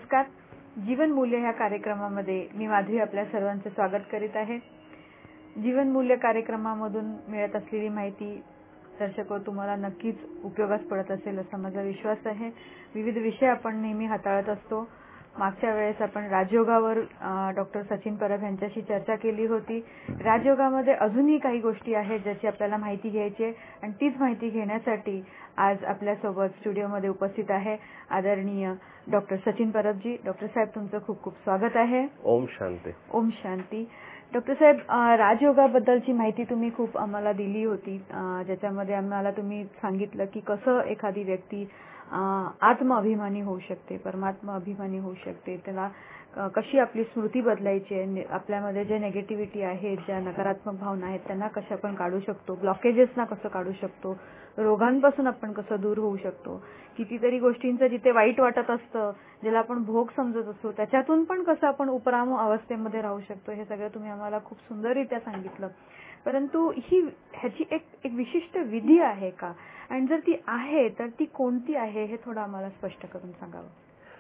नमस्कार. जीवन मूल्य ह्या कार्यक्रमामध्ये मी माधवी आपल्या सर्वांचे स्वागत करीत आहे. जीवन मूल्य कार्यक्रमामधून मिळत असलेली माहिती दर्शको तुम्हाला नक्कीच उपयोगास पडत असेल असा माझा विश्वास आहे. विविध विषय आपण नेहमी हाताळत असतो. मागच्या वेळेस आपण राजयोगावर डॉक्टर सचिन परब यांच्याशी चर्चा केली होती. राजयोगामध्ये अजूनही काही गोष्टी आहेत ज्याची आपल्याला माहिती घ्यायची आहे आणि तीच माहिती घेण्यासाठी आज आपल्यासोबत स्टुडिओमध्ये उपस्थित आहे आदरणीय डॉक्टर सचिन परबजी. डॉक्टर साहेब तुमचं खूप खूप स्वागत आहे. ओम शांती. ओम शांती. डॉक्टर साहेब, राजयोगाबद्दलची माहिती तुम्ही खूप आम्हाला दिली होती, ज्याच्यामध्ये आम्हाला तुम्ही सांगितलं की कसं एखादी व्यक्ती आत्मअभिमानी होऊ शकते, परमात्मा अभिमानी होऊ शकते, त्याला कशी आपली स्मृती बदलायची आहे, आपल्यामध्ये जे नेगेटिव्हिटी आहे, ज्या नकारात्मक भावना आहेत त्यांना कशा आपण काढू शकतो, ब्लॉकेजेसना कसं काढू शकतो, रोगांपासून आपण कसं दूर होऊ शकतो, कितीतरी गोष्टींचं जिथे वाईट वाटत असतं ज्याला आपण भोग समजत असतो त्याच्यातून पण कसं आपण उपराम अवस्थेमध्ये राहू शकतो, हे सगळं तुम्ही आम्हाला खूप सुंदररित्या सांगितलं. परंतु ह्याची एक विशिष्ट विधी आहे का, आणि जर ती आहे तर ती कोणती आहे हे थोडं आम्हाला स्पष्ट करून सांगावं.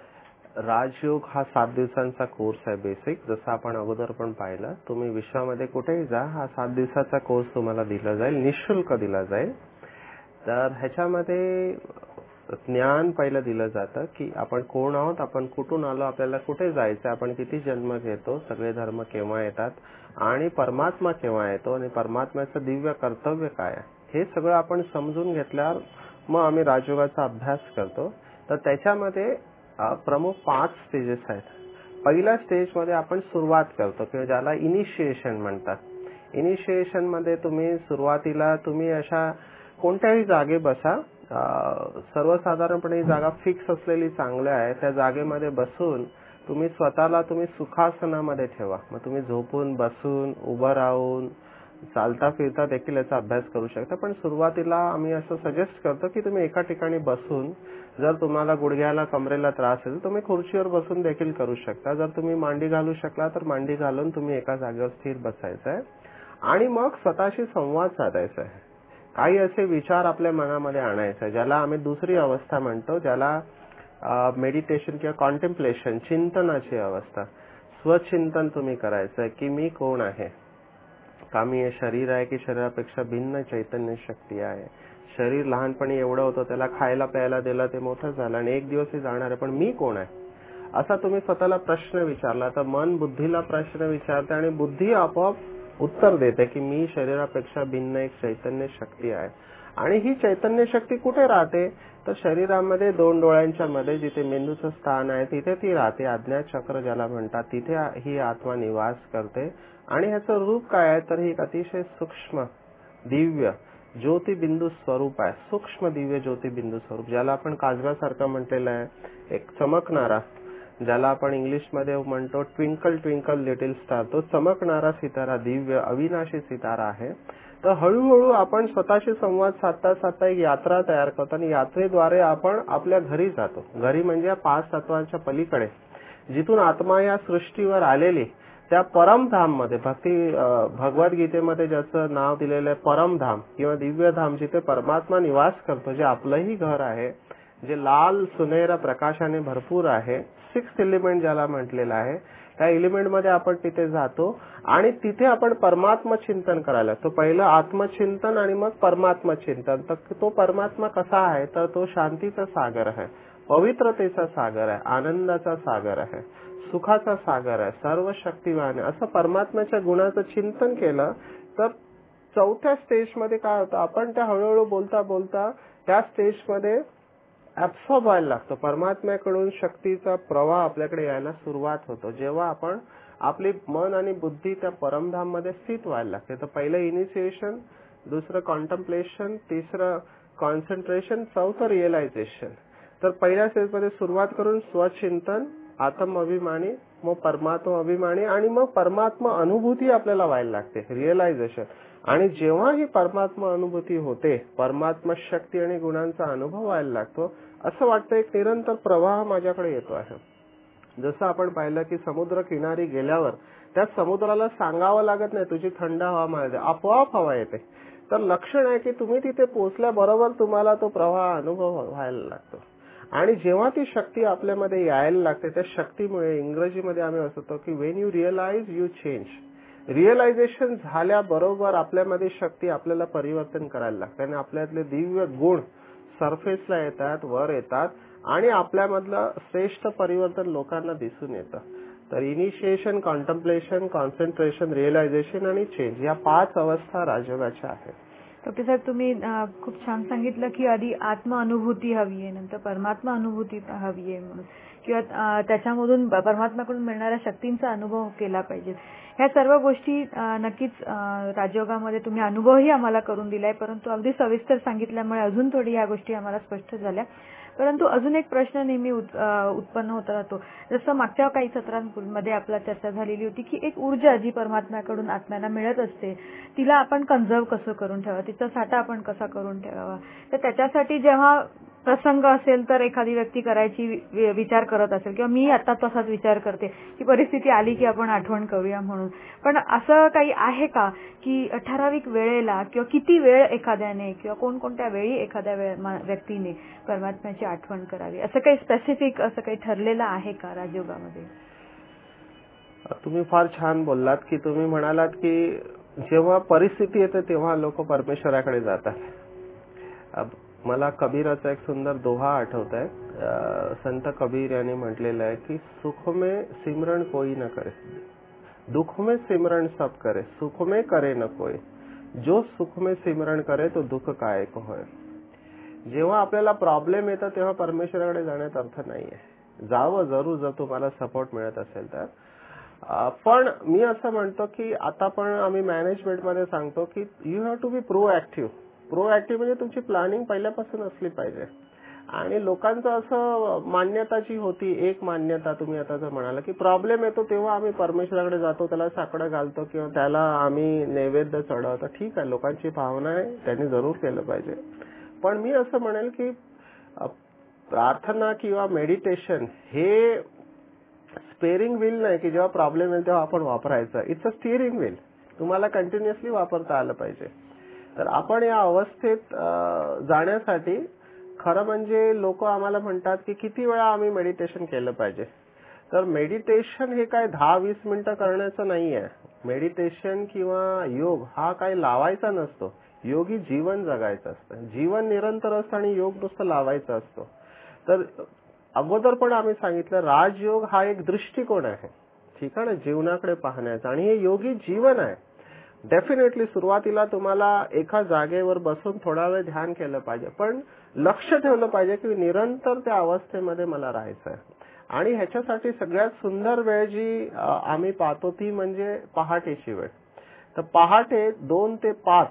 राजयोग हा 7 दिवसांचा कोर्स आहे बेसिक. जसं आपण अगोदर पण पाहिलं, तुम्ही विश्वामध्ये कुठेही जा, हा 7 दिवसाचा कोर्स तुम्हाला दिला जाईल, निःशुल्क दिला जाईल. तर ह्याच्यामध्ये ज्ञान पहिलं दिलं जातं की आपण कोण आहोत, आपण कुठून आलो, आपल्याला कुठे जायचं, आपण किती जन्म घेतो, सगळे धर्म केव्हा येतात आणि परमात्मा केव्हा येतो आणि परमात्म्याचं दिव्य कर्तव्य काय आहे, हे सगळं आपण समजून घेतल्यावर मग आम्ही राजयोगाचा अभ्यास करतो. तर त्याच्यामध्ये प्रमुख 5 स्टेजेस आहेत. पहिल्या स्टेजमध्ये आपण सुरुवात करतो किंवा ज्याला इनिशिएशन म्हणतात. इनिशिएशन मध्ये तुम्ही सुरुवातीला तुम्ही अशा कोणत्याही जागे बसा. सर्वसाधारणपणे जागा फिक्स असलेली चांगली आहे. त्या जागेमध्ये बसून तुम्ही स्वतःला सुखासनामध्ये ठेवा. मग तुम्ही झोपून, बसून, उभं राहून, चालता फिरता देखील याचा अभ्यास करू शकता. पण सुरुवातीला आम्ही असं सजेस्ट करतो की तुम्ही एका ठिकाणी बसून, जर तुम्हाला गुडघ्याला कमरेला त्रास असेल तुम्ही खुर्चीवर बसून देखील करू शकता. जर तुम्ही मांडी घालू शकला तर मांडी घालून तुम्ही एका जागेवर स्थिर बसायचं आहे आणि मग स्वतःशी संवाद साधायचा आहे. काही असे विचार आपल्या मनामध्ये आणायचे ज्याला आम्ही दुसरी अवस्था म्हणतो, ज्याला मेडिटेशन किंवा कॉन्टेम्प्लेशन, चिंतनाची अवस्था. स्वचिंतन तुम्ही करायचं की मी कोण आहे, का मी हे शरीर आहे की शरीरापेक्षा भिन्न चैतन्य शक्ती आहे. शरीर लहानपणी एवढं होतं, त्याला खायला प्यायला दिलं, ते मोठं झालं आणि एक दिवस हे जाणार आहे, पण मी कोण आहे, असा तुम्ही स्वतःला प्रश्न विचारला तर मन बुद्धीला प्रश्न विचारते आणि बुद्धी आपोआप उत्तर देते की मी शरीरापेक्षा भिन्न एक चैतन्य शक्ती आहे. आणि ही चैतन्य शक्ती कुठे राहते, तर शरीरामध्ये 2 डोळ्यांच्या मध्ये जिथे मेंदूचं स्थान आहे तिथे ती राहते. आज्ञा चक्र ज्याला म्हणतात, तिथे ही आत्मा निवास करते. आणि ह्याचं रूप काय आहे, तर ही एक अतिशय सूक्ष्म दिव्य ज्योतिबिंदू स्वरूप आहे. सूक्ष्म दिव्य ज्योतिबिंदू स्वरूप, ज्याला आपण काजव्यासारखं म्हटलेलं आहे, एक चमकणारा, ज्याला आपण इंग्लिशमध्ये म्हणतो ट्विंकल ट्विंकल लिटिल स्टार, तो चमकणारा सितारा, दिव्य अविनाशी सितारा आहे. तर हळूहळू आपण स्वतःशी संवाद साधता साधता एक यात्रा तयार करतो आणि यात्रेद्वारे आपण आपल्या घरी जातो. घरी म्हणजे 5 तत्वांच्या पलीकडे, जिथून आत्मा या सृष्टीवर आलेली त्या परमधाम मध्ये, भगवद्गीतेमध्ये ज्याचं नाव दिलेलं आहे परमधाम किंवा दिव्यधाम, जिथे परमात्मा निवास करतो, जे आपलंही घर आहे, जे लाल सुनहरा प्रकाशाने भरपूर आहे, 6th एलिमेंट ज्याला म्हटलेलं आहे, त्या एलिमेंट मध्ये आपण तिथे जातो आणि तिथे आपण परमात्मा चिंतन करायला. तो पहिलं आत्मचिंतन आणि मग परमात्मा चिंतन. तर तो परमात्मा कसा आहे, तर तो शांतीचा सागर आहे, पवित्रतेचा सागर आहे, आनंदाचा सागर आहे, सुखाचा सागर आहे, सर्व शक्तिवान आहे. असं परमात्म्याच्या गुणाचं चिंतन केलं तर 4थ्या स्टेजमध्ये काय होतं, आपण त्या हळूहळू बोलता बोलता त्या स्टेजमध्ये ऍब्सॉर्ब व्हायला लागतो. परमात्म्याकडून शक्तीचा प्रवाह आपल्याकडे यायला सुरुवात होतो, जेव्हा आपण आपली मन आणि बुद्धी त्या परमधाम मध्ये स्थित व्हायला लागते. तर पहिलं इनिशिएशन, दुसरं कॉन्टेम्प्लेशन, तिसरं कॉन्सन्ट्रेशन, 4थं रिअलायझेशन. तर पहिल्या स्टेजमध्ये सुरुवात करून स्वचिंतन, आत्म अभिमानी, मग परमात्मा अभिमानी आणि मग परमात्मा अनुभूती आपल्याला व्हायला लागते, रिअलायझेशन. आणि जेव्हा ही परमात्मा अनुभूती होते, परमात्मा शक्ती आणि गुणांचा अनुभव व्हायला लागतो, असं वाटतं एक निरंतर प्रवाह माझ्याकडे येतो आहे. जसं आपण पाहिलं की समुद्र किनारी गेल्यावर त्या समुद्राला सांगावं लागत नाही तुझी थंड हवा मिळते, आपोआप हवा येते. तर लक्षण आहे की तुम्ही तिथे पोहोचल्याबरोबर तुम्हाला तो प्रवाह अनुभव व्हायला लागतो. आणि जेव्हा ती शक्ती आपल्यामध्ये यायला लागते त्या शक्तीमुळे इंग्रजीमध्ये आम्ही असतो की when you realise you change. Realisation झाल्याबरोबर आपल्यामध्ये शक्ती आपल्याला परिवर्तन करायला लागते आणि आपल्यातले दिव्य गुण सरफेसला येतात, वर येतात आणि आपल्यामधलं श्रेष्ठ परिवर्तन लोकांना दिसून येतं. तर इनिशिएशन, कॉन्टम्प्लेशन, कॉन्सन्ट्रेशन, रिअलायझेशन आणि चेंज या 5 अवस्था राजयोगाच्या आहेत. डॉक्टर साहेब, तुम्ही खूप छान सांगितलं की आधी आत्मअनुभूती हवी आहे, नंतर परमात्मा अनुभूती हवी आहे म्हणून, किंवा त्याच्यामधून परमात्म्याकडून मिळणाऱ्या शक्तींचा अनुभव केला पाहिजे. ह्या सर्व गोष्टी नक्कीच राजयोगामध्ये तुम्ही अनुभवही आम्हाला करून दिलाय, परंतु अगदी सविस्तर सांगितल्यामुळे अजून थोडी ह्या गोष्टी आम्हाला स्पष्ट झाल्या. परंतु अजून एक प्रश्न नेहमी उत्पन्न होत राहतो. जसं मागच्या काही सत्रांमध्ये आपला चर्चा झालेली होती की एक ऊर्जा जी परमात्म्याकडून आत्म्याला मिळत असते तिला आपण कंझर्व कसं करून ठेवावं, तिचा साठा आपण कसा करून ठेवावा. तर त्याच्यासाठी जेव्हा प्रसंग असेल तर एखादी व्यक्ती करायची विचार करत असेल, किंवा मी आता तसाच विचार करते की परिस्थिती आली की आपण आठवण करूया म्हणून, पण असं काही आहे का की ठराविक वेळेला किंवा किती वेळ एखाद्याने किंवा कोणकोणत्या वेळी एखाद्या व्यक्तीने परमात्म्याची आठवण करावी, असं काही स्पेसिफिक असं काही ठरलेलं आहे का राजयोगामध्ये? तुम्ही फार छान बोललात की तुम्ही म्हणालात की जेव्हा परिस्थिती येते तेव्हा लोक परमेश्वराकडे जातात. मला कबीराचा एक सुंदर दोहा आठवत आहे. संत कबीर यांनी म्हटलेलं आहे की सुख में सिमरण कोई न करे, दुख में सिमरण सब करे, सुख में करे न कोई, जो सुख में सिमरण करे तो दुःख काय को होय. जेव्हा आपल्याला प्रॉब्लेम येतात तेव्हा परमेश्वराकडे जाण्यात अर्थ नाहीये. जावं जरूर जर तुम्हाला सपोर्ट मिळत असेल तर. पण मी असं म्हणतो की आता पण आम्ही मॅनेजमेंटमध्ये सांगतो की you have to be proactive. Proactive म्हणजे तुमची प्लॅनिंग पहिल्यापासून असली पाहिजे. आणि लोकांचं असं मान्यता जी होती, एक मान्यता तुम्ही आता जर म्हणाला की प्रॉब्लेम येतो तेव्हा आम्ही परमेश्वराकडे जातो, त्याला साकडं घालतो किंवा त्याला आम्ही नैवेद्य चढवतो. ठीक आहे, लोकांची भावना आहे, त्यांनी जरूर केलं पाहिजे. पण मी असं म्हणेल की प्रार्थना किंवा मेडिटेशन हे स्टेअरिंग व्हील नाही की जेव्हा प्रॉब्लेम येईल तेव्हा आपण वापरायचं. It's a steering wheel. तुम्हाला कंटिन्युअसली वापरता आलं पाहिजे. तर आपण या अवस्थेत जाण्यासाठी खरं म्हणजे लोक आम्हाला म्हणतात की किती वेळा आम्ही मेडिटेशन केलं पाहिजे. तर मेडिटेशन हे काय 10-20 मिनिटं करण्याचं नाहीये. मेडिटेशन किंवा योग हा काही लावायचा नसतो. योगी जीवन जगायचं असतं. जीवन निरंतर असतं आणि योग नुसतं लावायचा असतो. तर अगोदर पण आम्ही सांगितलं राजयोग हा एक दृष्टिकोन आहे, ठीक आहे ना, जीवनाकडे पाहण्याचा, आणि हे योगी जीवन आहे. डेफिनेटली सुरुवातीला तुम्हाला एका जागेवर बसून थोडा वेळ ध्यान केलं पाहिजे, पण लक्ष ठेवलं पाहिजे की निरंतर त्या अवस्थेमध्ये मला राहायचं आहे. आणि ह्याच्यासाठी सगळ्यात सुंदर वेळ जी आम्ही पाहतो ती म्हणजे पहाटेची वेळ. तर पहाटे 2 ते 5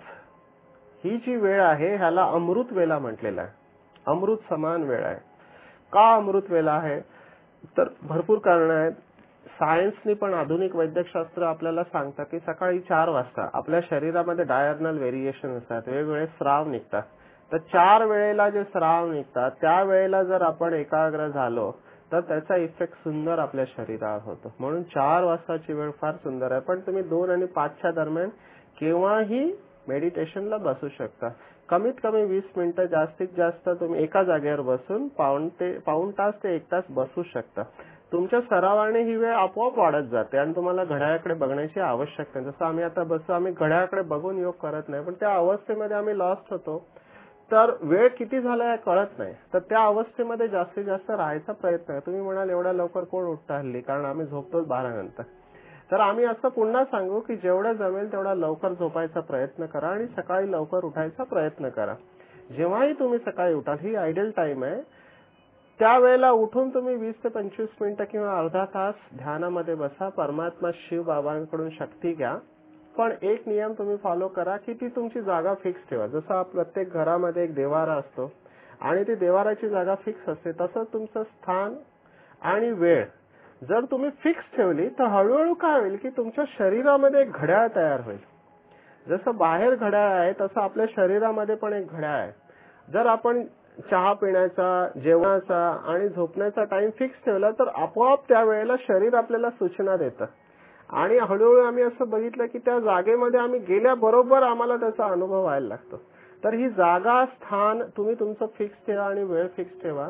ही जी वेळ आहे ह्याला अमृत वेला म्हटलेलं आहे. अमृत समान वेळ आहे. का अमृत वेला आहे? तर भरपूर कारण आहेत. सायन्सनी पण आधुनिक वैद्यकशास्त्र आपल्याला सांगतं की सकाळी 4 वाजता आपल्या शरीरामध्ये डायर्नल व्हेरिएशन असतात, वेगवेगळे स्राव निघतात. तर 4 वेळेला जे स्राव निघतात त्या वेळेला जर आपण एकाग्र झालो तर त्याचा इफेक्ट सुंदर आपल्या शरीरावर होतो. म्हणून 4 वाजताची वेळ फार सुंदर आहे. पण तुम्ही 2 आणि 5च्या दरम्यान केव्हाही मेडिटेशनला बसू शकता. कमीत कमी 20 मिनिटं, जास्तीत जास्त तुम्ही एका जागेवर बसून पाऊण तास ते 1 तास बसू शकता. तुमच्या सरावाने ही वेळ आपोआप वाढत जाते आणि तुम्हाला घड्याळाकडे बघण्याची आवश्यकता नाही. जसं आम्ही आता बसतो, आम्ही घड्याळाकडे बघून योग करत नाही, पण त्या अवस्थेमध्ये आम्ही लॉस्ट होतो. तर वेळ किती झाला हे कळत नाही. तर त्या अवस्थेमध्ये जास्तीत जास्त राहायचा प्रयत्न आहे. तुम्ही म्हणाल एवढ्या लवकर कोण उठता हल्ली, कारण आम्ही झोपतोच 12 नंतर. तर आम्ही असं पुन्हा सांगू की जेवढं जमेल तेवढा लवकर झोपायचा प्रयत्न करा आणि सकाळी लवकर उठायचा प्रयत्न करा. जेव्हाही तुम्ही सकाळी उठाल, ही आयडियल टाइम आहे, त्यावेळेला उठून तुम्ही 20 ते 25 मिनिटं किंवा अर्धा तास ध्यानामध्ये बसा. परमात्मा शिव बाबांकडून शक्ती घ्या. पण एक नियम तुम्ही फॉलो करा की ती तुमची जागा फिक्स ठेवा. जसं प्रत्येक घरामध्ये एक देवारा असतो आणि ती देवाराची जागा फिक्स असते, तसंच तुमचं स्थान आणि वेळ जर तुम्ही फिक्स ठेवली तर हळूहळू काय होईल की तुमच्या शरीरामध्ये एक घड्याळ तयार होईल. जसं बाहेर घड्याळ आहे तसं आपल्या शरीरामध्ये पण एक घड्याळ आहे. जर आपण चहा पिण्याचा, जेवणाचा आणि झोपण्याचा टाइम फिक्स ठेवला तर आपोआप त्या वेळेला शरीर आपल्याला सूचना देतं. आणि हळूहळू आम्ही असं बघितलं की त्या जागेमध्ये आम्ही गेल्याबरोबर आम्हाला त्याचा अनुभव व्हायला लागतो. तर ही जागा, स्थान तुम्ही तुमचं फिक्स ठेवा आणि वेळ फिक्स ठेवा.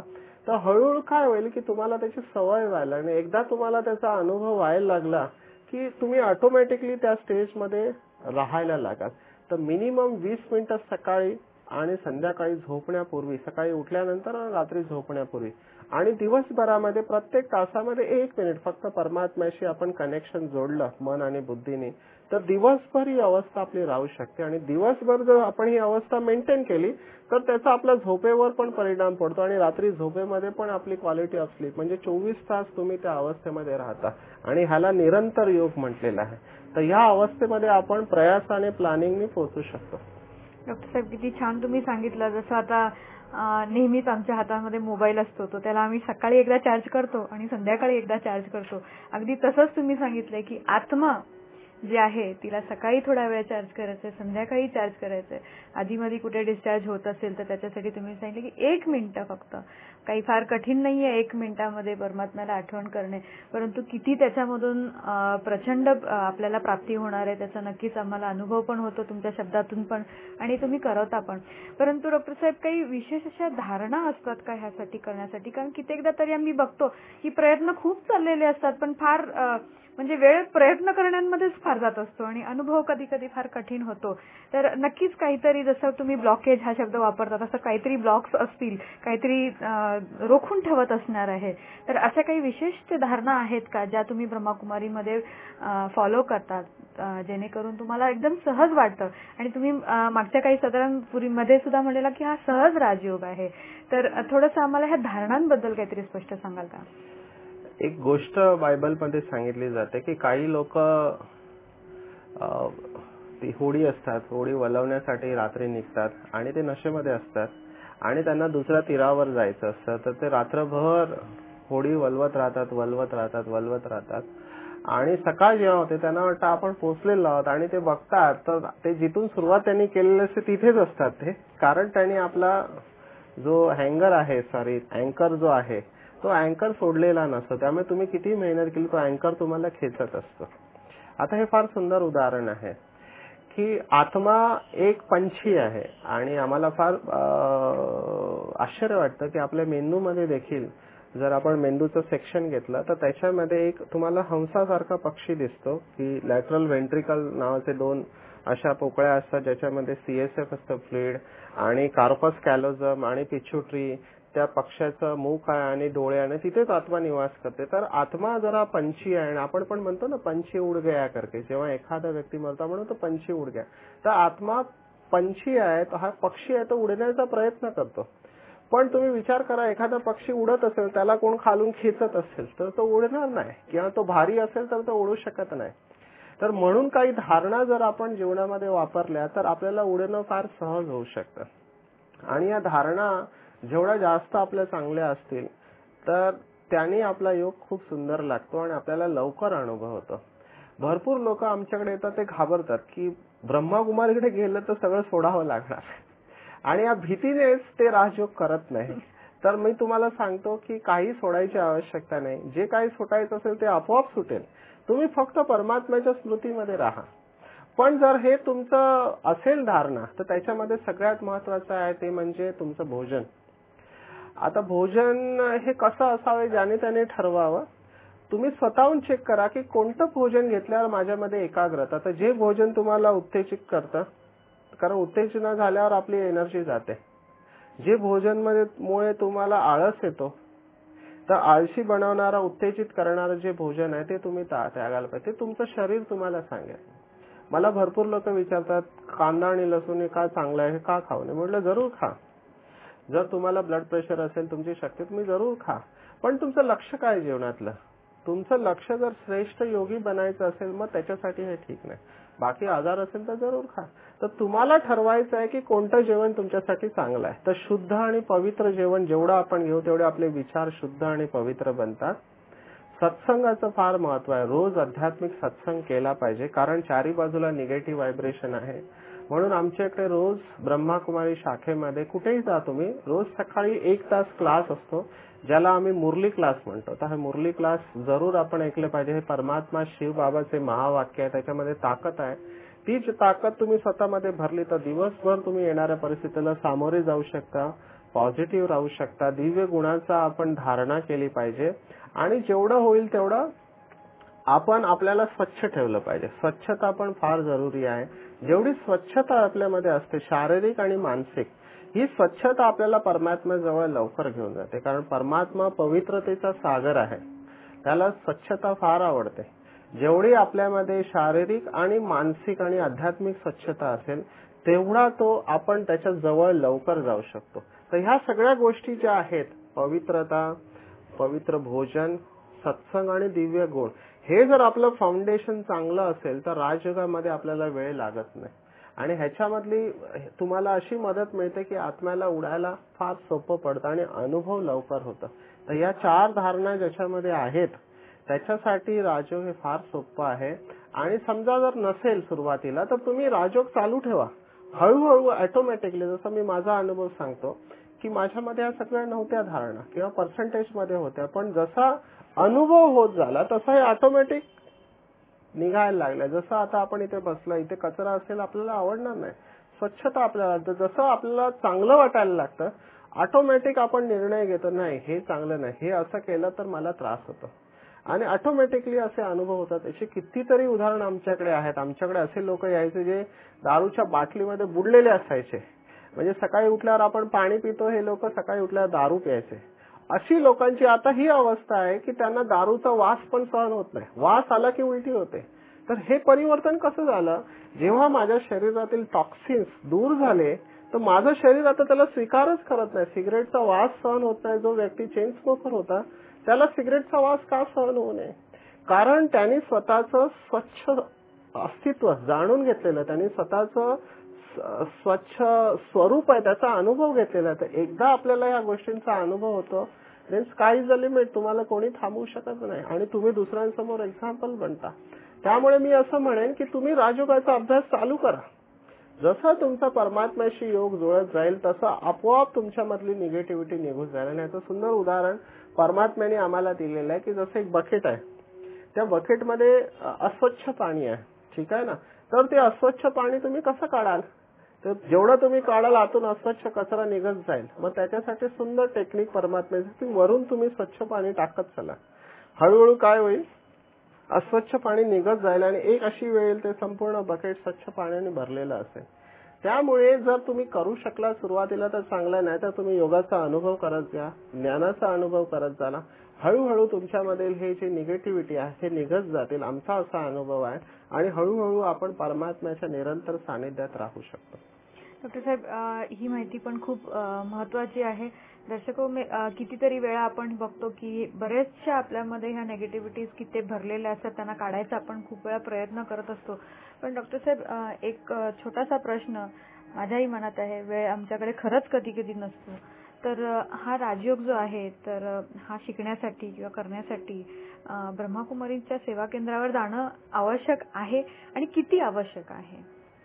तर हळूहळू काय होईल की तुम्हाला त्याची सवय व्हायला आणि एकदा तुम्हाला त्याचा अनुभव व्हायला लागला की तुम्ही ऑटोमॅटिकली त्या स्टेजमध्ये राहायला लागाल. तर मिनिमम 20 मिनिटं सकाळी आणि संध्याकाळी झोपण्यापूर्वी, सकाळी उठल्यानंतर आणि रात्री झोपण्यापूर्वी आणि दिवसभरामध्ये प्रत्येक तासामध्ये 1 मिनिट फक्त परमात्म्याशी आपण कनेक्शन जोडलं मन आणि बुद्धीने, तर दिवसभर ही अवस्था आपली राहू शकते. आणि दिवसभर जर आपण ही अवस्था मेंटेन केली तर त्याचा आपल्या झोपेवर पण परिणाम पडतो आणि रात्री झोपेमध्ये पण आपली क्वालिटी ऑफ स्लीप म्हणजे 24 तास तुम्ही त्या अवस्थेमध्ये राहता आणि ह्याला निरंतर योग म्हटलेला आहे. तर ह्या अवस्थेमध्ये आपण प्रयासाने प्लॅनिंगने पोहोचू शकतो. डॉक्टर साहेब, किती छान तुम्ही सांगितलं. जसं आता नेहमीच आमच्या हातामध्ये मोबाईल असतो, तो त्याला आम्ही सकाळी एकदा चार्ज करतो आणि संध्याकाळी एकदा चार्ज करतो. अगदी तसंच तुम्ही सांगितलंय की आत्मा जी आहे तिला सकाळी थोडा वेळ चार्ज करायचंय, संध्याकाळी चार्ज करायचंय. आधीमध्ये कुठे डिस्चार्ज होत असेल तर त्याच्यासाठी तुम्ही सांगितलं की 1 मिनिट फक्त, काही फार कठीण नाहीये 1 मिनिटामध्ये परमात्म्याला आठवण करणे, परंतु किती त्याच्यामधून प्रचंड आपल्याला प्राप्ती होणार आहे त्याचा नक्कीच आम्हाला अनुभव पण होतो तुमच्या शब्दातून पण आणि तुम्ही करवता पण. परंतु डॉक्टर साहेब, काही विशेष अशा धारणा असतात का ह्यासाठी करण्यासाठी? कारण कित्येकदा तरी आम्ही बघतो की प्रयत्न खूप चाललेले असतात पण फार म्हणजे वेळ प्रयत्न करण्यामध्येच फार जात असतो आणि अनुभव कधी कधी फार कठीण होतो. तर नक्कीच काहीतरी, जसं तुम्ही ब्लॉकेज हा शब्द वापरतात, असं काहीतरी ब्लॉक्स असतील, काहीतरी रोखून ठेवत असणार आहे. तर अशा काही विशिष्ट धारणा आहेत का ज्या तुम्ही ब्रह्मकुमारीमध्ये फॉलो करतात जेणेकरून तुम्हाला एकदम सहज वाटतं? आणि तुम्ही मागच्या काही साधारण पुरीमध्ये सुद्धा म्हणलेला की हा सहज राजयोग आहे. तर थोडंसं आम्हाला ह्या धारणांबद्दल काहीतरी स्पष्ट सांगाल का? एक गोष्ट बायबलमध्ये सांगितली जाते की काही लोक ती होडी असतात, होडी वळवण्यासाठी रात्री निघतात आणि ते नशेमध्ये असतात आणि त्यांना दुसऱ्या तीरावर जायचं असतं. तर ते रात्रभर होडी वळवत राहतात आणि सकाळ जेव्हा होते त्यांना वाटतं आपण पोहोचलेलो आहोत आणि ते बघतात तर ते जिथून सुरुवात त्यांनी केलेली असते तिथेच असतात ते, कारण त्यांनी आपला जो अँकर जो आहे तो अँकर सोडलेला नसतो. त्यामुळे तुम्ही किती मेहनत केली तो अँकर तुम्हाला खेचत असतो. आता हे फार सुंदर उदाहरण आहे की आत्मा एक पंछी आहे आणि आम्हाला फार आश्चर्य वाटतं की आपल्या मेंदूमध्ये देखील जर आपण मेंदूचं सेक्शन घेतलं तर त्याच्यामध्ये एक तुम्हाला हंसासारखा पक्षी दिसतो की लॅटरल व्हेंट्रिकल नावाचे 2 अशा पोकळ्या असतात ज्याच्यामध्ये CSF असतं फ्लुइड आणि कार्पस कॅलोझम आणि पिच्युटरी, त्या पक्षाचं मुख आहे आणि डोळे आणि तिथेच आत्मा निवास करते. तर आत्मा जरा पंछी आहे आणि आपण पण म्हणतो ना पंछी उड गया करके, जेव्हा एखादा व्यक्ती मरतो म्हणून तो पंछी उड गया. तर आत्मा पंछी आहे, तो हा पक्षी आहे, तो उडण्याचा प्रयत्न करतो. पण तुम्ही विचार करा, एखादा पक्षी उडत असेल त्याला कोण खालून खेचत असेल तर तो उडणार नाही, किंवा तो भारी असेल तर तो उडू शकत नाही. तर म्हणून काही धारणा जर आपण जीवनामध्ये वापरल्या तर आपल्याला उडणं फार सहज होऊ शकतं. आणि या धारणा जेवढ्या जास्त आपल्या चांगल्या असतील तर त्याने आपला योग खूप सुंदर लागतो आणि आपल्याला लवकर अनुभव होतो. भरपूर लोक आमच्याकडे येतात, ते घाबरतात की ब्रह्मकुमारीकडे गेलं तर सगळं सोडावं लागणार आणि या भीतीनेच ते राजयोग करत नाही. तर मी तुम्हाला सांगतो की काही सोडायची आवश्यकता नाही. जे काही सुटायचं असेल ते आपोआप सुटेल. तुम्ही फक्त परमात्म्याच्या स्मृतीमध्ये राहा. पण जर हे तुमचं असेल धारणा तर त्याच्यामध्ये सगळ्यात महत्वाचं आहे ते म्हणजे तुमचं भोजन. आता भोजन हे कसं असावे ज्याने त्याने ठरवावं. तुम्ही स्वतःहून चेक करा की कोणतं भोजन घेतल्यावर माझ्यामध्ये एकाग्रता. तर जे भोजन तुम्हाला उत्तेजित करतं, कारण उत्तेजना झाल्यावर आपली एनर्जी जाते. जे भोजन मुळे तुम्हाला आळस येतो, तर आळशी बनवणारा उत्तेजित करणारं जे भोजन आहे ते तुम्ही त्यागायला पाहिजे. ते तुमचं शरीर तुम्हाला सांगेल. मला भरपूर लोक विचारतात कांदा आणि लसूण हे का चांगलं आहे, का खाऊ नये. म्हटलं जरूर खा. जर तुम्हाला ब्लड प्रेशर असेल, तुमची शक्ती, तुम्ही जरूर खा. पण तुमचं लक्ष काय जीवनातलं? तुमचं लक्ष जर श्रेष्ठ योगी बनायचं असेल मग त्याच्यासाठी हे ठीक नाही. बाकी आजार असेल तर जरूर खा. तर तुम्हाला ठरवायचं आहे की कोणतं जेवण तुमच्यासाठी चांगलं आहे. तर शुद्ध आणि पवित्र जेवण जेवढं आपण घेऊ तेवढे आपले विचार शुद्ध आणि पवित्र बनतात. सत्संगाचं फार महत्व आहे. रोज आध्यात्मिक सत्संग केला पाहिजे, कारण चारी बाजूला निगेटिव्ह व्हायब्रेशन आहे. म्हणून आमच्याकडे रोज ब्रह्मकुमारी शाखेमध्ये कुठेही जा तुम्ही, रोज सकाळी 1 तास क्लास असतो ज्याला आम्ही मुरली क्लास म्हणतो. तर हा मुरली क्लास जरूर आपण ऐकले पाहिजे. हे परमात्मा शिव बाबाचे महावाक्य आहे, त्याच्यामध्ये ताकद आहे. तीच ताकद तुम्ही स्वतःमध्ये भरली तर दिवसभर तुम्ही येणाऱ्या परिस्थितीला सामोरे जाऊ शकता. पॉझिटिव्ह राहू शकता, दिव्य गुणाचा आपण धारणा केली पाहिजे आणि जेवढं होईल तेवढं आपण आपल्याला स्वच्छ ठेवलं पाहिजे. स्वच्छता पण फार जरुरी आहे. जेवढी स्वच्छता आपल्यामध्ये असते शारीरिक आणि मानसिक, ही स्वच्छता आपल्याला परमात्म्याजवळ लवकर घेऊन जाते. कारण परमात्मा पवित्रतेचा सागर आहे, त्याला स्वच्छता फार आवडते. जेवढी आपल्यामध्ये शारीरिक आणि मानसिक आणि आध्यात्मिक स्वच्छता असेल तेवढा तो आपण त्याच्या जवळ लवकर जाऊ शकतो. तर ह्या सगळ्या गोष्टी ज्या आहेत, पवित्रता, पवित्र भोजन, सत्संग आणि दिव्य गुण, हे जर आपलं फाउंडेशन चांगलं असेल तर राजयोगामध्ये आपल्याला वेळ लागत नाही. आणि ह्याच्यामधली तुम्हाला अशी मदत मिळते की आत्म्याला उडायला फार सोपं पडतं आणि अनुभव लवकर होतं. तर या 4 धारणा ज्याच्यामध्ये आहेत त्याच्यासाठी राजयोग हे फार सोपं आहे. आणि समजा जर नसेल सुरुवातीला तर तुम्ही राजयोग चालू ठेवा. हळूहळू ऑटोमॅटिकली, जसं मी माझा अनुभव सांगतो की माझ्यामध्ये या सगळ्या नव्हत्या धारणा किंवा पर्सेंटेज मध्ये होत्या, पण जसा अनुभव होत झाला तसा हे ऑटोमॅटिक निघायला लागलं. जसं आता आपण इथे बसलो, इथे कचरा असेल आपल्याला आवडणार नाही, स्वच्छता आपल्याला, जसं आपल्याला चांगलं वाटायला लागतं ऑटोमॅटिक आपण निर्णय घेतो, नाही हे चांगलं नाही, हे असं केलं तर मला त्रास होतो. आणि ऑटोमॅटिकली असे अनुभव होतात. असे कितीतरी उदाहरण आमच्याकडे आहेत. आमच्याकडे असे लोक यायचे जे दारूच्या बाटलीमध्ये बुडलेले असायचे. म्हणजे सकाळी उठल्यावर आपण पाणी पितो, हे लोक सकाळी उठल्यावर दारू प्यायचे. अशी लोकांची आता ही अवस्था आहे की त्यांना दारूचा वास पण सहन होत नाही, वास आला की उलटी होते. तर हे परिवर्तन कसं झालं, जेव्हा माझ्या शरीरातील टॉक्सिन्स दूर झाले तर माझं शरीर आता त्याला स्वीकारच करत नाही. सिगरेटचा वास सहन होत नाही. जो व्यक्ती चेन स्मोकर होता त्याला सिगरेटचा वास का सहन होऊ नये, कारण त्यांनी स्वतःचं स्वच्छ अस्तित्व जाणून घेतलेलं, त्यांनी स्वतःचं स्वच्छ स्वरूप आहे त्याचा अनुभव घेतलेला. तर एकदा आपल्याला या गोष्टींचा अनुभव होतो, then sky is the limit. तुम्हाला कोणी थांबवू शकत नाही आणि तुम्ही दुसऱ्यांसमोर एक्झाम्पल बनता. त्यामुळे मी असं म्हणेन की तुम्ही राजयोगाचा अभ्यास चालू करा. जसा तुमचा परमात्म्याशी योग जुळत जाईल तसं आपोआप तुमच्यामधली निगेटिव्हिटी निघून जाईल. आणि याचं सुंदर उदाहरण परमात्म्याने आम्हाला दिलेलं आहे की जसं एक बकेट आहे, त्या बकेटमध्ये अस्वच्छ पाणी आहे, ठीक आहे ना. तर ते अस्वच्छ पाणी तुम्ही कसं काढाल, तर जेवढं तुम्ही काढाल आतून अस्वच्छ कचरा निघत जाईल. मग त्याच्यासाठी सुंदर टेक्निक परमात्म्याची की वरून तुम्ही स्वच्छ पाणी टाकत चला. हळूहळू काय होईल, अस्वच्छ पाणी निघत जाईल आणि एक अशी वेळ येईल ते संपूर्ण बकेट स्वच्छ पाण्याने भरलेलं असेल. त्यामुळे जर तुम्ही करू शकला सुरुवातीला तर चांगलं, नाही तर तुम्ही योगाचा अनुभव करत जा, ज्ञानाचा अनुभव करत जा. हळूहळू तुमच्यामधील हे जे निगेटिव्हिटी आहे हे निघत जातील. आमचा असा अनुभव आहे आणि हळूहळू आपण परमात्म्याच्या निरंतर सानिध्यात राहू शकतो. डॉक्टर साहेब, ही माहिती पण खूप महत्वाची आहे. दर्शको, कितीतरी वेळा आपण बघतो की बरेचशा आपल्यामध्ये ह्या नेगेटिव्हिटीज किती भरलेल्या असतात, त्यांना काढायचा आपण खूप वेळा प्रयत्न करत असतो. पण डॉक्टर साहेब, एक छोटासा प्रश्न माझ्याही मनात आहे. वेळ आमच्याकडे खरंच कधी कधी नसतो. तर हा राजयोग जो आहे तर हा शिकण्यासाठी किंवा करण्यासाठी ब्रह्माकुमारीच्या सेवा केंद्रावर जाणं आवश्यक आहे आणि किती आवश्यक आहे?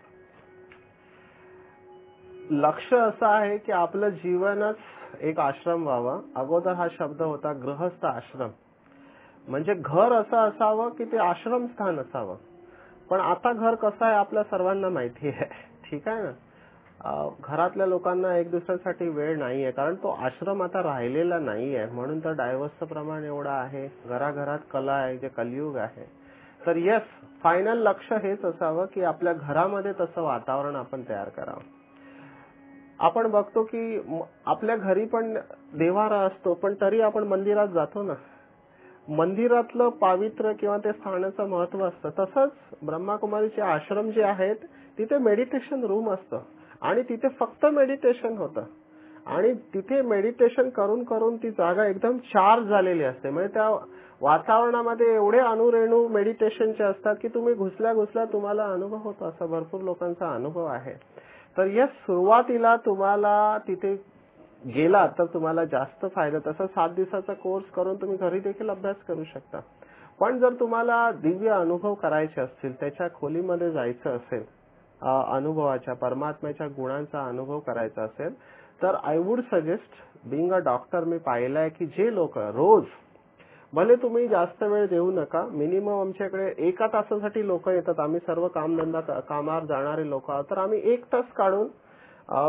लक्ष असं आहे की आपलं जीवनच एक आश्रम व्हावं. अगोदर हा शब्द होता गृहस्थ आश्रम, म्हणजे घर असं असावं की ते आश्रम स्थान असावं. पण आता घर कसं आहे आपल्या सर्वांना माहिती आहे, ठीक आहे ना. घरातल्या लोकांना एक दुसऱ्यासाठी वेळ नाहीये, कारण तो आश्रम आता राहिलेला नाहीये. म्हणून तर डायव्हर्सचं प्रमाण एवढं आहे, घराघरात कला आहे, जे कलियुग आहे. तर येस, फायनल लक्ष हेच असावं की आपल्या घरामध्ये तसं वातावरण आपण तयार करावं. आपण बघतो की आपल्या घरी पण देवारा असतो, पण तरी आपण मंदिरात जातो ना. मंदिरातलं पावित्र्य किंवा ते स्थानाचं महत्व असतं. तसंच ब्रह्माकुमारीचे आश्रम जे आहेत तिथे मेडिटेशन रूम असतं आणि तिथे फक्त मेडिटेशन होतं आणि तिथे मेडिटेशन करून करून ती जागा एकदम चार्ज झालेली असते. म्हणजे त्या वातावरणामध्ये एवढे अणुरेणू मेडिटेशनचे असतात की तुम्ही घुसल्या तुम्हाला अनुभव होतो. असा भरपूर लोकांचा अनुभव आहे. तर या सुरुवातीला तुम्हाला तिथे गेला तर तुम्हाला जास्त फायदा. तसं 7 दिवसाचा कोर्स करून तुम्ही घरी देखील अभ्यास करू शकता. पण जर तुम्हाला दिव्य अनुभव करायचे असतील, त्याच्या खोलीमध्ये जायचं असेल, अनुभवाच्या परमात्म्याच्या गुणांचा अनुभव करायचा असेल, तर I would suggest being a doctor, मी पाहिलंय की जे लोक रोज, भले तुम्ही जास्त वेळ देऊ नका, मिनिमम आमच्याकडे 1 तासासाठी लोक येतात. आम्ही सर्व कामावर जाणारे लोक आहोत, तर आम्ही 1 तास काढून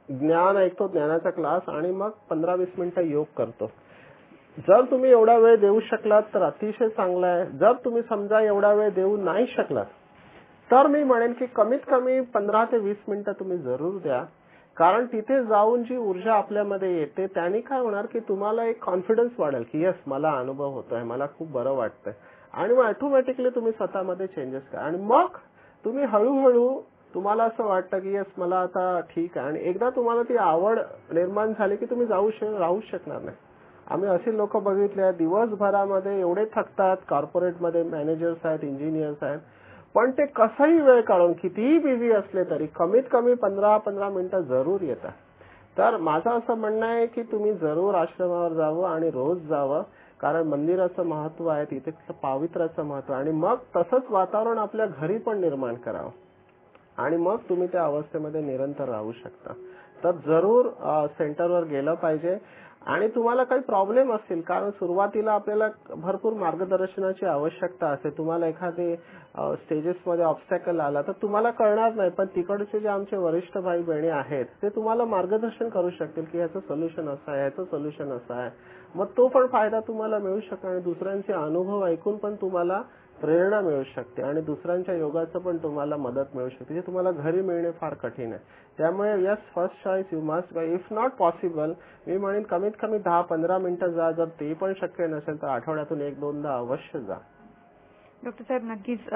ज्ञान ऐकतो, ज्ञानाचा क्लास, आणि मग 15-20 मिनिटं योग करतो. जर तुम्ही एवढा वेळ देऊ शकलात तर अतिशय चांगलं आहे. जर तुम्ही समजा एवढा वेळ देऊ नाही शकलात तर मी म्हणेन की कमीत कमी 15 ते 20 मिनिटं तुम्ही जरूर द्या. कारण तिथे जाऊन जी ऊर्जा आपल्यामध्ये येते त्याने काय होणार की तुम्हाला एक कॉन्फिडन्स वाढेल की येस मला अनुभव होतोय, मला खूप बरं वाटतंय, आणि मग ऑटोमॅटिकली तुम्ही स्वतःमध्ये चेंजेस करा. आणि मग तुम्ही हळूहळू तुम्हाला असं वाटतं की येस मला आता ठीक आहे, आणि एकदा तुम्हाला ती आवड निर्माण झाली की तुम्ही राहू शकणार नाही. आम्ही असे लोक बघितले आहेत दिवसभरामध्ये एवढे थकतात, कॉर्पोरेटमध्ये मॅनेजर्स आहेत, इंजिनियर्स आहेत, पण ते कसंही वेळ काढून कितीही बिझी असले तरी कमीत कमी 15-15 मिनिटं जरूर येतात. तर माझं असं म्हणणं आहे की तुम्ही जरूर आश्रमावर जावं आणि रोज जावं, कारण मंदिराचं महत्व आहे, तिथे पावित्र्याचं महत्व आहे, आणि मग तसंच वातावरण आपल्या घरी पण निर्माण करावं, आणि मग तुम्ही त्या अवस्थेमध्ये निरंतर राहू शकता. तर जरूर सेंटरवर गेलं पाहिजे. आणि तुम्हाला काही प्रॉब्लेम असतील, कारण सुरुवातीला आपल्याला भरपूर मार्गदर्शनाची आवश्यकता असते. तुम्हाला एखादे स्टेजेसमध्ये ऑब्स्टॅकल आला तर तुम्हाला कळणार नाही, पण तिकडचे जे आमचे वरिष्ठ भाई बहिणी आहेत ते तुम्हाला मार्गदर्शन करू शकतील की ह्याचं सोल्युशन असं आहे, ह्याचं सोल्युशन असं आहे. मग तो पण फायदा तुम्हाला मिळू शकतो, आणि दुसऱ्यांचे अनुभव ऐकून पण तुम्हाला प्रेरणा मिळू शकते, आणि दुसऱ्यांच्या योगाचं पण तुम्हाला मदत मिळू शकते, जे तुम्हाला घरी मिळणे फार कठीण आहे. त्यामुळे yes, first choice you must go. If not possible, मी म्हणेन कमीत कमी 10-15 मिनिटं जा. जर ते पण शक्य नसेल तर आठवड्यातून 1-2दा अवश्य जा. डॉक्टर साहेब, नक्कीच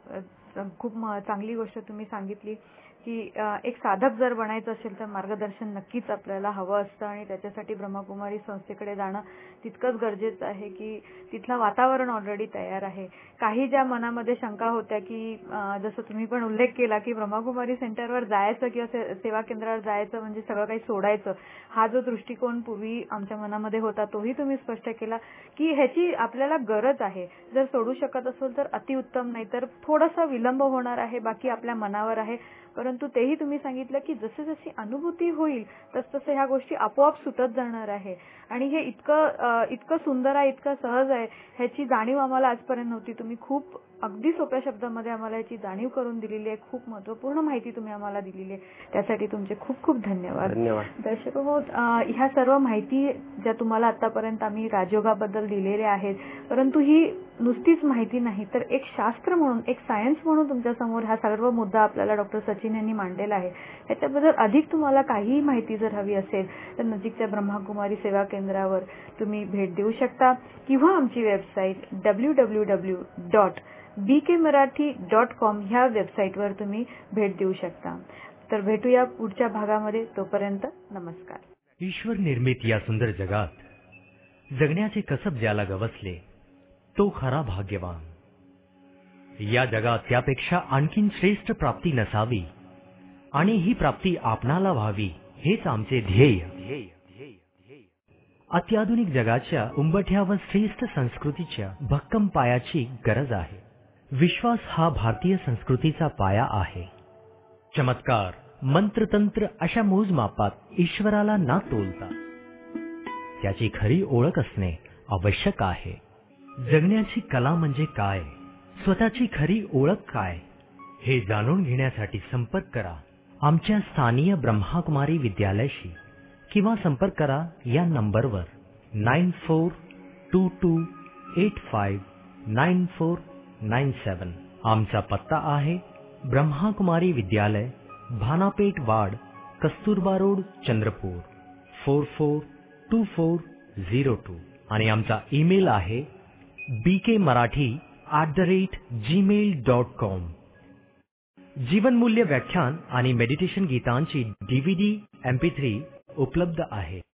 खूप चांगली गोष्ट तुम्ही सांगितली की एक साधक जर बनायचं असेल तर मार्गदर्शन नक्कीच आपल्याला हवं असतं, आणि त्याच्यासाठी ब्रह्मकुमारी संस्थेकडे जाणं तितकंच गरजेचं आहे की तिथलं वातावरण ऑलरेडी तयार आहे. काही ज्या मनामध्ये शंका होत्या की जसं तुम्ही पण उल्लेख केला की ब्रह्मकुमारी सेंटरवर जायचं किंवा सेवा केंद्रावर जायचं म्हणजे सगळं काही सोडायचं, हा जो दृष्टिकोन पूर्वी आमच्या मनामध्ये होता तोही तुम्ही स्पष्ट केला की ह्याची आपल्याला गरज आहे. जर सोडू शकत असेल तर अतिउत्तम, नाही तर थोडासा विलंब होणार आहे, बाकी आपल्या मनावर आहे. परंतु तेही तुम्ही सांगितलं की जशी जशी अनुभूती होईल तसतसे ह्या गोष्टी आपोआप सुटत जाणार आहे, आणि हे इतकं सुंदर आहे, इतकं सहज आहे, ह्याची जाणीव आम्हाला आजपर्यंत नव्हती. तुम्ही खूप अगदी सोप्या शब्दांमध्ये आम्हाला याची जाणीव करून दिलेली आहे. खूप महत्त्वपूर्ण माहिती तुम्ही आम्हाला दिलेली आहे, त्यासाठी तुमचे खूप खूप धन्यवाद. दर्शक हो, ह्या सर्व माहिती ज्या तुम्हाला आतापर्यंत आम्ही राजयोगाबद्दल दिलेल्या आहेत, परंतु ही नुसतीच माहिती नाही तर एक शास्त्र म्हणून, एक सायन्स म्हणून तुमच्यासमोर हा सर्व मुद्दा आपल्याला डॉक्टर सचिन यांनी मांडलेला आहे. याच्याबद्दल अधिक तुम्हाला काहीही माहिती जर हवी असेल तर नजीकच्या ब्रह्मकुमारी सेवा केंद्रावर तुम्ही भेट देऊ शकता, किंवा आमची वेबसाईट www.bkmarathi.com ह्या वेबसाईटवर तुम्ही भेट देऊ शकता. तर भेटूया पुढच्या भागामध्ये. तोपर्यंत नमस्कार. ईश्वर निर्मित या सुंदर जगात जगण्याचे कसब ज्याला गवसले तो खरा भाग्यवान. या जगात त्यापेक्षा आणखीन श्रेष्ठ प्राप्ती नसावी, आणि ही प्राप्ती आपणाला व्हावी हेच आमचे ध्येय. अत्याधुनिक जगाच्या उंबठ्यावर श्रेष्ठ संस्कृतीच्या भक्कम पायाची गरज आहे. विश्वास हा भारतीय संस्कृतीचा पाया आहे. चमत्कार, मंत्रतंत्र अशा मोजमापात ईश्वराला ना तोलता त्याची खरी ओळख असणे आवश्यक आहे. जगण्याची कला म्हणजे काय, स्वतःची खरी ओळख काय, हे जाणून घेण्यासाठी संपर्क करा आमच्या स्थानीय ब्रह्मकुमारी विद्यालयाशी, किंवा संपर्क करा या नंबरवर 9422859497. आमचा पत्ता आहे ब्रह्मकुमारी विद्यालय, भानापेठ वाड, कस्तुरबा रोड, चंद्रपूर 442402, आणि आमचा ईमेल आहे bkmarathi@gmail.com. जीवनमूल्य व्याख्यान आणि मेडिटेशन गीतांची DVD MP3 उपलब्ध आहे.